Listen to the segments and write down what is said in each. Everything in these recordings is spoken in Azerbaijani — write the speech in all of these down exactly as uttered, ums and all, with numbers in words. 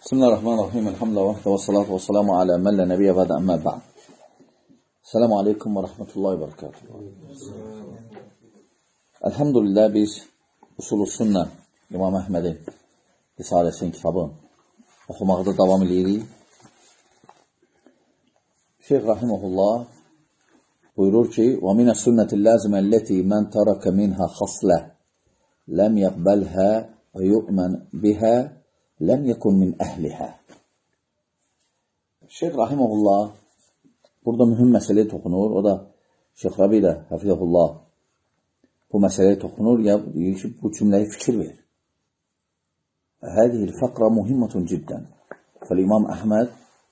Bismillahirrahmanirrahim. Elhamdülillah və salatu və salamu alə mən lə nəbiyyə və də əmmə bə'd. Selamu aleykum və rəhmətullahi və barakatuhu. Elhamdülillah biz Usul-u Sünnə İmam Əhmədin Risaləsinin kitabını oxumaqda davam edirik. Şeyh Rahiməhullah buyurur ki: "Və minə sünnətil lazimə ləti mən tərəkə minhə xaslə ləm yəqbəlhə və yu'mən bihə ləm yəkun min əhlihə." Şeyh Rahiməhullah burada mühüm məsələyə toxunur. O da Şeyh Rabi ilə Həfizəhullah bu məsələyə toxunur. Ya deyir ki, bu cümləyə fikir ver. Hədihil fəqra muhimmatun ciddən. Fəl-İmam Əhməd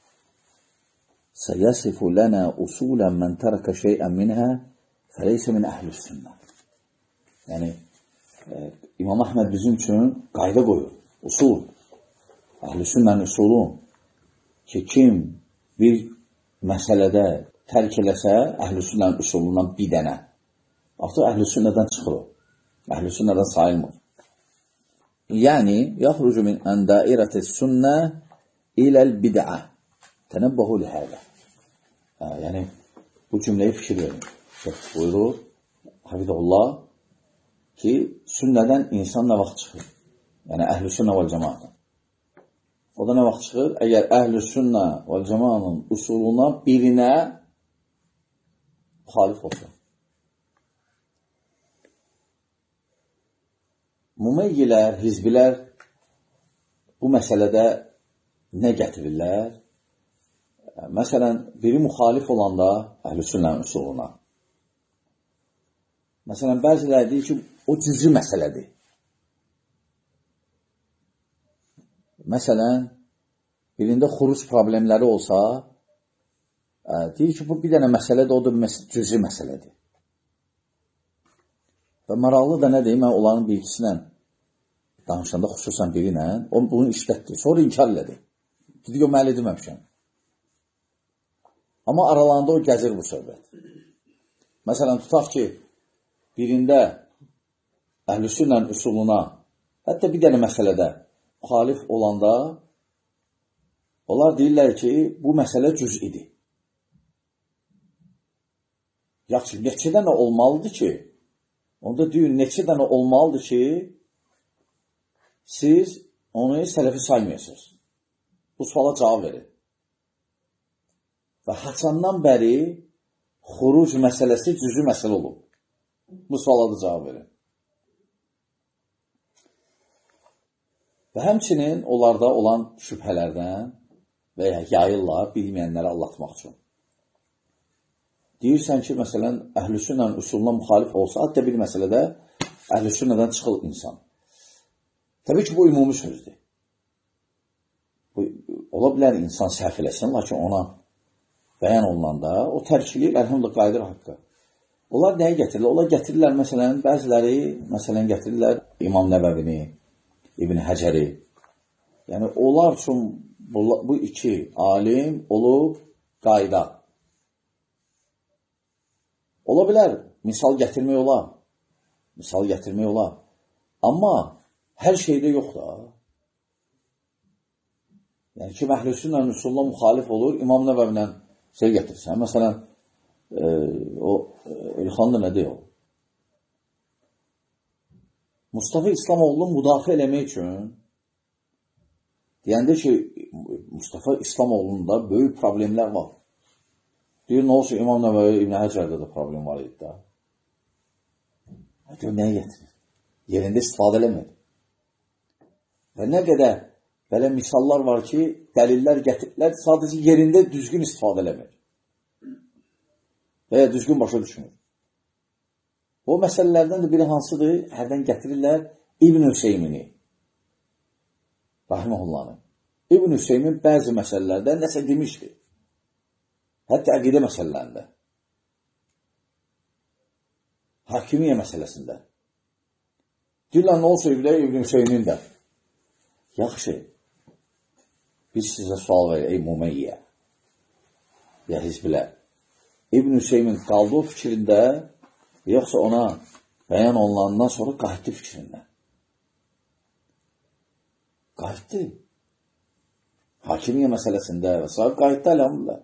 səyəsifu lənə usulən mən tərəkə şeyən minhə fəleysə min əhlüs sünnə. Yəni, e, İmam Əhməd bizim üçün qayda qoyur, usul. Əhl-i sünnənin usulu ki, kim bir məsələdə tərk eləsə, əhl-i sünnənin usulundan bir dənə, artıq əhl-i sünnədən çıxır o. Əhl-i sünnədən sayılmır. Yəni, yaxrucu min əndəirətis sünnə iləl bid'ə. Tənəbbəhu lihədə. Yəni, bu cümləyi fikir verin. Şeyh buyurur, Hafidullah ki, sünnədən insan nə vaxt çıxır? Yəni, əhl-i sünnə vəl cəmaatın. O da nə vaxt çıxır? Əgər əhl-i sünnə və cəmanın usuluna birinə müxalif olsun. Mumeyyilər, hizbilər bu məsələdə nə gətirirlər? Məsələn, biri müxalif olanda əhl-i sünnənin usuluna. Məsələn, bəziləri deyir ki, o cüzü məsələdir. Məsələn, birində xuruc problemləri olsa, ə, deyir ki, bu bir dənə məsələdir, o da məs cüzi məsələdir. Və maraqlı da nədir? Mən onların bir ikisinə danışanda, xüsusən biri ilə, o bunu işlətdi, sonra inkar elədi. Dedi ki, o mən edilməmişəm. Amma aralarında o gəzir bu söhbət. Məsələn, tutaq ki, birində əhl-i sünnənin usuluna, hətta bir dənə məsələdə müxalif olanda, onlar deyirlər ki, bu məsələ cüz idi. Yaxşı, neçə dənə olmalıdır ki, onda deyir, neçə dənə olmalıdır ki, siz onu sələfi saymayasınız. Bu suala cavab verin. Və haçandan bəri xuruc məsələsi cüzü məsələ olub. Bu suala da cavab verin. Və həmçinin onlarda olan şübhələrdən və ya yayırlar bilməyənləri anlatmaq üçün. Deyirsən ki, məsələn, əhl-i sünnənin usuluna müxalif olsa, hətta bir məsələdə əhl-i sünnədən çıxıl insan. Təbii ki, bu ümumi sözdür. Bu, ola bilər insan səhv eləsin, lakin ona bəyan olunanda, o tərkilir, əlhamdülillah, qaydır haqqı. Onlar nəyə gətirirlər? Onlar gətirirlər, məsələn, bəziləri, məsələn, gətirirlər İmam Nəbəvini, İbn Həcəri. Yəni, onlar üçün bu, bu iki alim olub qayda. Ola bilər, misal gətirmək olar. Misal gətirmək olar. Amma hər şeydə yox da. Yəni, kim əhl-i sünnənin usuluna müxalif olur, İmam Nəbəvindən şey gətirsən. Məsələn, e, o İlxanlı nədir o? Mustafa İslamoğlu'nu müdafiə eləmək üçün deyəndə ki, Mustafa İslamoğlu'nda böyük problemlər var. Deyir, nə olsun, İmam Nəbəvi, İbn Həcərdə də problem var idi da. Deyir, nəyə getirir? Yerində istifadə eləmir. Və nə qədər belə misallar var ki, dəlillər gətirirlər, sadəcə yerində düzgün istifadə eləmir. Və ya düzgün başa düşmür. O məsələlərdən də biri hansıdır? Hərdən gətirirlər İbn Hüseymini. Rahiməhullahını. İbn Hüseymin bəzi məsələlərdə nəsə demişdir. Hətta əqidə məsələlərində. Hakimiyyə məsələsində. Deyirlər, nə olsa İbn Hüseymin də. Yaxşı. Biz sizə sual verir, ey mumeyyə. Ya hizbilər. İbn Hüseymin qaldı o fikrində, yoxsa ona bəyan olunandan sonra qayıtdı fikrindən. Qayıtdı. hakimiyyə məsələsində və s. qayıtdı əlhamdülillah.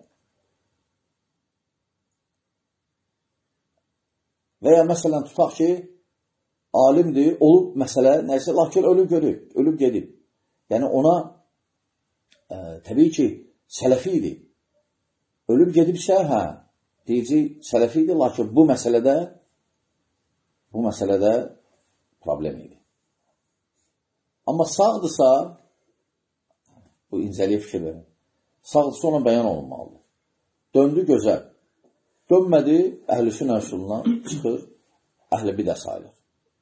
Və ya məsələn tutaq ki, alimdir, olub məsələ, nəsə, lakin ölüb görüb, ölüb gedib. Yəni ona ə, təbii ki, sələfi idi. Ölüb gedibsə, hə, deyəcək, sələfi idi, lakin bu məsələdə bu məsələdə problem idi. Amma sağdırsa, bu incəliyə fikir verin, sağdırsa ona bəyan olunmalıdır. Döndü gözəl. Dönmədi, əhl-i sünnə üsulundan çıxır, əhl-i bidə sayılır.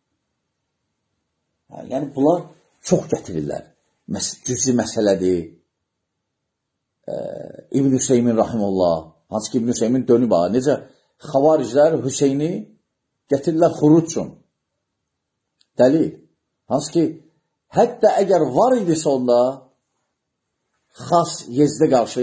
Hə, yəni, bunlar çox gətirirlər. Məs cüzi məsələdir. E, İbn Hüseymin rahimullah, hansı ki İbn Hüseymin dönüb ağa. Necə xavariclər Hüseyni gətirirlər xuruc üçün. Dəlil. Hansı ki, hətta əgər var idisə onda, xas Yezdə qarşı,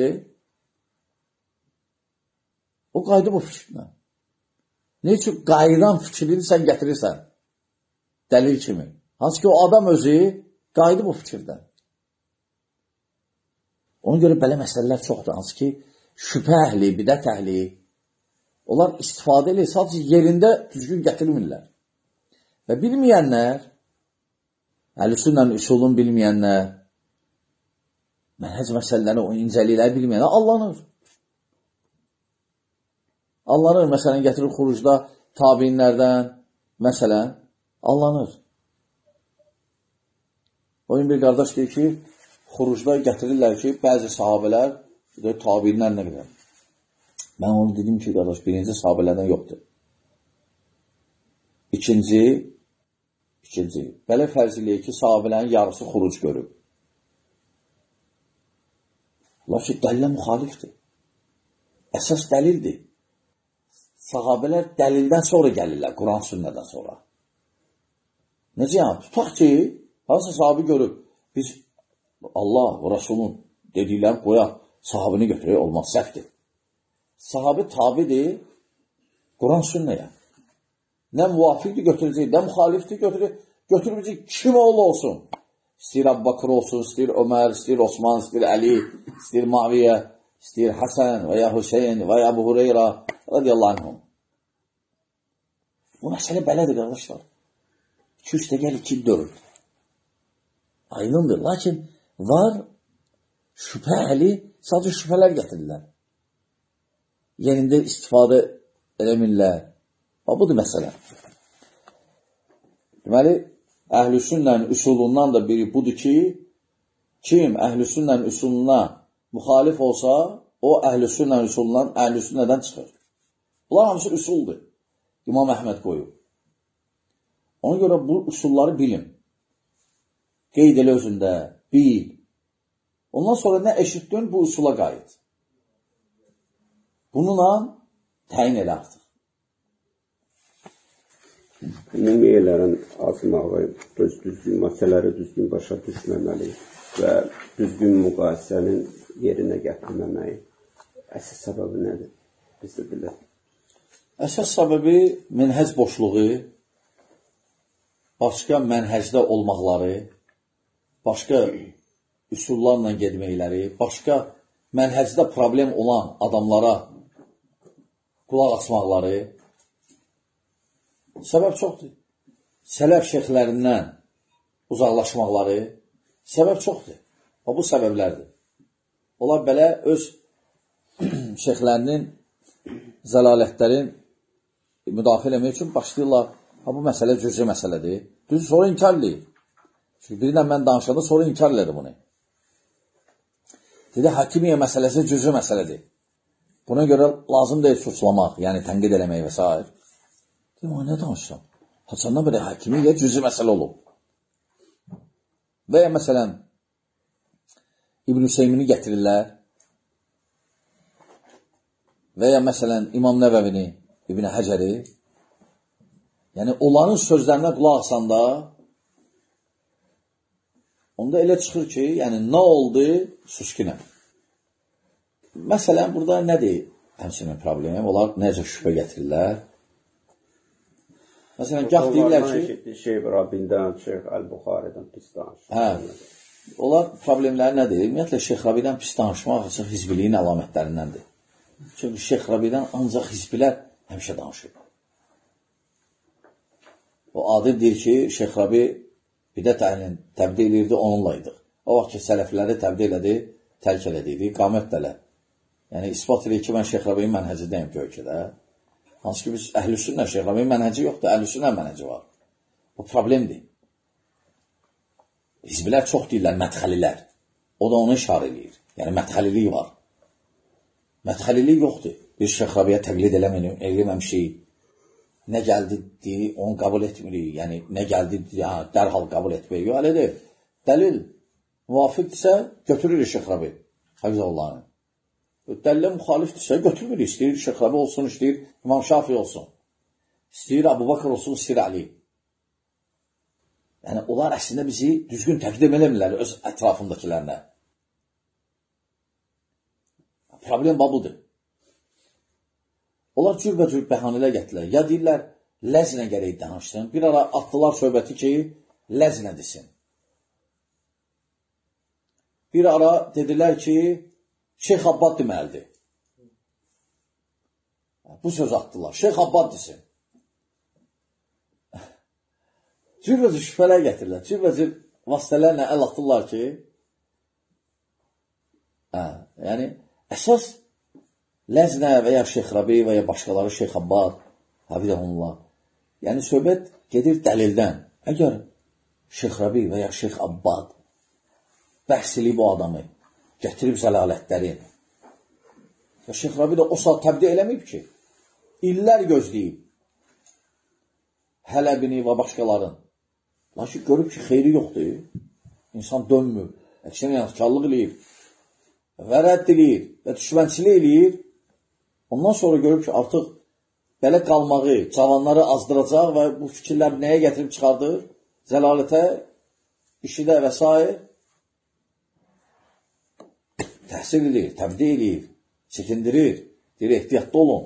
o qaydı bu fikrinə. Ne üçün qayıdan fikrini sən gətirirsən? Dəlil kimi. Hansı ki, o adam özü qaydı bu fikirdən. Ona görə belə məsələlər çoxdur. Hansı ki, şübhə əhli, bidət əhli, onlar istifadə edir, sadəcə yerində düzgün gətirmirlər. Və bilməyənlər, əhl-i sünnənin üsulunu bilməyənlər, mənhəc məsələləri, o incəlikləri bilməyənlər allanır. Allanır, məsələn, gətirir xurucda tabiinlərdən, məsələn, allanır. O gün bir qardaş deyir ki, xurucda gətirirlər ki, bəzi sahabələr, tabiinlər nə qədər? Mən onu dedim ki, qardaş, birinci sahabələrdən yoxdur. İkinci, ikinci, belə fərz eləyir ki, sahabələrin yarısı xuruc görüb. Lakin dəlilə müxalifdir. Əsas dəlildir. Sahabələr dəlildən sonra gəlirlər, Quran sünnədən sonra. Necə yəni? Tutaq ki, hansı sahabi görüb, biz Allah və Rasulun dediklərini qoyaq, sahabini götürək, olmaz, səhvdir. Sahabi tabidir Quran sünnəyə. Nə müvafiqdir götürəcək, nə müxalifdir götürəcək, götürməyəcək, kim oğlu olsun. İstəyir Əbu Bakır olsun, istəyir Ömər, istəyir Osman, istəyir Əli, istəyir Muaviyyə, istəyir Həsən və ya Hüseyin və ya Əbu Hureyra radiyallahu anhum. Bu məsələ belədir, qardaşlar. iki üç gəl iki dörd. Aydındır. Lakin var şübhə əhli, sadəcə şübhələr gətirirlər. Yerində istifadə eləmirlər. Budur məsələ. Deməli, əhl-i sünnənin üsulundan da biri budur ki, kim əhl-i sünnənin üsuluna müxalif olsa, o əhl-i sünnənin üsulundan əhl-i sünnədən çıxır. Bunlar hamısı üsuldur. İmam Əhməd qoyub. Ona görə bu üsulları bilin. Qeyd elə özündə, bil. Ondan sonra nə eşitdin, bu üsula qayıt. Bununla təyin elə artıq. Ümumiyyələrin azmağı, öz düzgün məsələləri düzgün başa düşməməli və düzgün müqayisənin yerinə gətirməməyi. Əsas səbəbi nədir? Biz də bilək. Əsas səbəbi mənhəc boşluğu, başqa mənhəcdə olmaqları, başqa üsullarla gedməkləri, başqa mənhəcdə problem olan adamlara qulaq asmaqları. Səbəb çoxdur. Sələf şeyxlərindən uzaqlaşmaqları, səbəb çoxdur. O, bu səbəblərdir. Onlar belə öz şeyxlərinin, zəlalətlərin müdafiə eləmək üçün başlayırlar. Ha, bu məsələ cüz'i məsələdir. Düz sonra inkar eləyir. Çünki birilə mən danışanda sonra inkar elədi bunu. Dedi, hakimiyyə məsələsi cüz'i məsələdir. Buna görə lazım deyil suçlamaq, yəni tənqid eləmək və s. Dedim, o, nə danışsam? Haçandan belə hakimiyyə cüz'i məsələ olub. Və ya məsələn, İbn Hüseymini gətirirlər və ya məsələn, İmam Nəvəvini, İbn Həcəri, yəni onların sözlərinə qulaq asanda onda elə çıxır ki, yəni nə oldu? Suskinə. Məsələn, burada nədir həmçinin problemi? Onlar necə şübhə gətirirlər? Məsələn, gah deyirlər ki... Şeyh Rabindən, Şeyh Əl-Buxaridən pis danışır. Hə. onlar problemləri nədir? Ümumiyyətlə, Şeyx Rabidən pis danışmaq ancaq hizbiliyin əlamətlərindəndir. Çünki Şeyx Rabidən ancaq hizbilər həmişə danışır. O adil deyir ki, Şeyx Rabi bidət əhlini təbdi edirdi, onunla idik. O vaxt ki, sələfləri təbdi elədi, tərk elədiydi, qamət dələ. Yəni, ispat edir ki, mən Şeyx Rabi'nin mənhəcidəyim ki, ölkədə. Hansı ki, biz əhlüsünlə Şeyx Rabi'nin mənhəci yoxdur, əhlüsünlə mənhəci var. Bu problemdir. Hizbilər çox deyirlər, mədxəlilər. O da onu işarə edir. Yəni, mədxəlilik var. Mədxəlilik yoxdur. Biz Şeyx Rabi'yə təqlid eləməmişik. Nə gəldi deyir, onu qəbul etmirik. Yəni, nə gəldi ya, dərhal qəbul etmirik. Yox, elədir. Dəlil müvafiqdirsə, götürürük Şeyx Rabi. Həfizəllahını. Dəlillə müxalifdirsə, götürmürük. İstəyir Şeyx Rabi olsun, istəyir İmam Şafi olsun. İstəyir Əbu Bakır olsun, istəyir Əli. Yəni, onlar əslində bizi düzgün təqdim eləmirlər öz ətrafındakilərinə. Problem babudur. Onlar cürbəcür bəhanələr gətirilər. Ya deyirlər, ləznə gərək danışsın. Bir ara atdılar söhbəti ki, ləznə desin. Bir ara dedilər ki, Şeyx Abbad deməlidir. Bu söz atdılar. Şeyx Abbad desin. Cürbəcür şübhələr gətirirlər. Cürbəcür vasitələrlə əl atırlar ki, hə, yəni, əsas ləznə və ya Şeyx Rabi və ya başqaları Şeyx Abbad, həfizəhullah. Yəni, söhbət gedir dəlildən. Əgər Şeyx Rabi və ya Şeyx Abbad bəhs eləyib o adamı, gətirib zəlalətləri. Və Şeyx Rabi də o saat təbdi eləməyib ki, illər gözləyib Hələbini və başqaların. Lakin görüb ki, xeyri yoxdur. İnsan dönmür, əksinə yanıqkarlıq eləyir və rədd eləyir və düşmənçilik eləyir. Ondan sonra görüb ki, artıq belə qalmağı, cavanları azdıracaq və bu fikirlər nəyə gətirib çıxardır? Zəlalətə, işidə və s. Təhsil edir, təbdi edir, çəkindirir, deyir, ehtiyatda olun.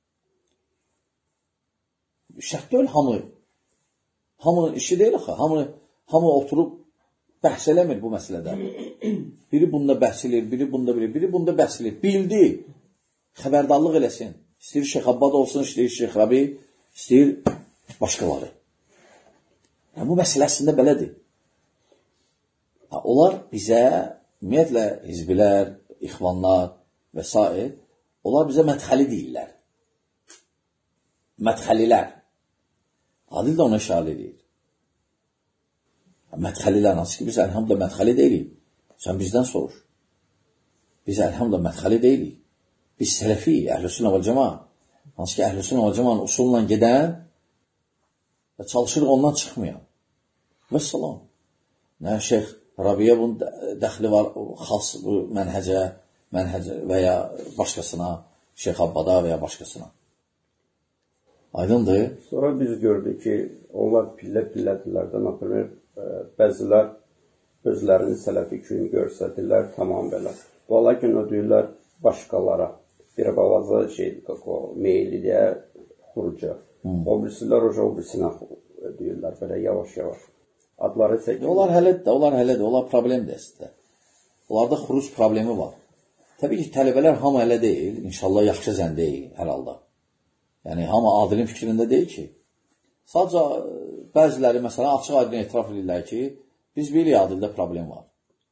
Şərt deyil hamı. Hamının işi deyil axı. Hamı, hamı oturub bəhs eləmir bu məsələdə. Biri bunda bəhs edir, biri bunda bilir, biri bunda bəhs edir. Bildi, xəbərdarlıq eləsin. İstəyir Şeyx Abbad olsun, istəyir Şeyx Rabi, istəyir başqaları. Yəni, bu məsələsində belədir. Ha, onlar bizə, ümumiyyətlə, hizbilər, ixvanlar və s. onlar bizə mədxəli deyirlər. Mədxəlilər. Adil də ona işarə edir. Mədxəlilər, hansı ki, biz əlhamdülillah mədxəli deyilik. Sən bizdən soruş. Biz əlhamdülillah mədxəli deyilik. Biz sələfiyik, əhl-i-sünnə vəl-cəma. Hansı ki, əhl-i-sünnə vəl-cəmanın usulla gedən və çalışır ondan çıxmayan. Və salam. Nə Şeyx Rabiyə bunun dəxli var, xas bu mənhəcə, mənhəcə və ya başqasına, Şeyx Abbada və ya başqasına. Aydındır. Sonra biz gördük ki, onlar pillə-pillədirlərdən atılır. Bəzilər özlərini sələfi kimi görsədirlər, tamam belə. Bu lakin o deyirlər başqalara. Bir balaca şeydir, o meyliyə, xuruca. O birisilər o birisine deyirlər, belə yavaş-yavaş. Adları çəkir. Onlar hələdir, onlar hələdir, onlar problemdir əslində. Onlarda xuruc problemi var. Təbii ki, tələbələr hamı elə deyil, inşallah yaxşı zən deyil, hər halda. Yəni, hamı adilin fikrində deyil ki. Sadəcə, bəziləri, məsələn, açıq adilin etiraf edirlər ki, biz bilirik adildə problem var.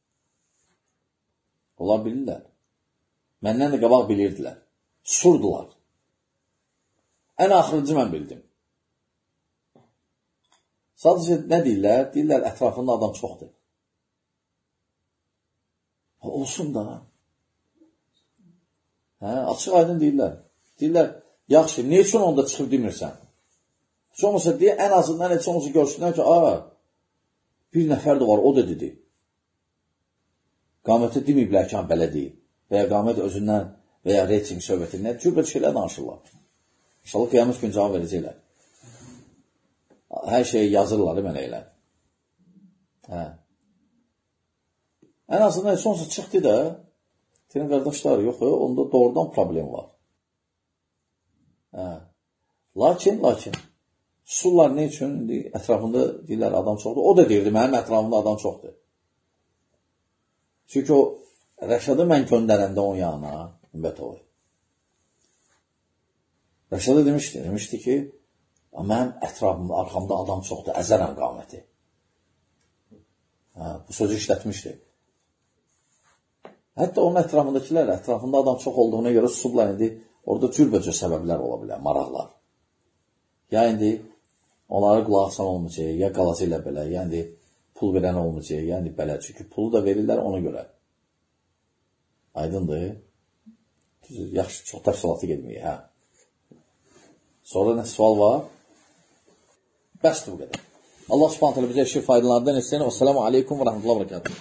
Onlar bilirlər. Məndən də qabaq bilirdilər. Surdular. Ən axırıncı mən bildim. Sadəcə, nə deyirlər? Deyirlər, ətrafında adam çoxdur. Olsun da. Hə, açıq aydın deyirlər. Deyirlər, yaxşı, ne üçün onda çıxıb demirsən? Heç olmasa deyə, ən azından heç olmasa görsünlər ki, a, bir nəfər də var, o da dedi. Qamətə deməyiblər ki, belə deyil. Və ya qamət özündən və ya reyting söhbətindən cürbət şeylər danışırlar. İnşallah qiyamət gün cavab verəcəklər. Hər şeyi yazırlar, mənə elə. Hə. Ən azından heç olmasa çıxdı da, deyən qardaşlar, yox, onda doğrudan problem var. Hə. Lakin, lakin, susurlar ne üçün? Ətrafında deyirlər adam çoxdur. O da deyirdi, mənim ətrafımda adam çoxdur. Çünki o Rəşadı mən göndərəndə onun yanına, ümbət olur. Rəşadı demişdi, demişdi ki, mənim ətrafımda, arxamda adam çoxdur, əzərəm qaməti. Hə, bu sözü işlətmişdi. Hətta onun ətrafındakilər, ətrafında adam çox olduğuna görə susublar, indi orada cürbəcə səbəblər ola bilər, maraqlar. Ya indi onları qulaq asan olmayacaq, ya qalacaq ilə belə, ya indi pul verən olmayacaq, ya indi belə. Çünki pulu da verirlər ona görə. Aydındır. Yaxşı, çox təfsilatı gedməyək, hə. Sonra nə sual var? Bəsdir bu qədər. Allah subhanət hələ bizə işi faydalarından etsin. Və sələmu aleykum və rəhmətullah və bərəkatuhu.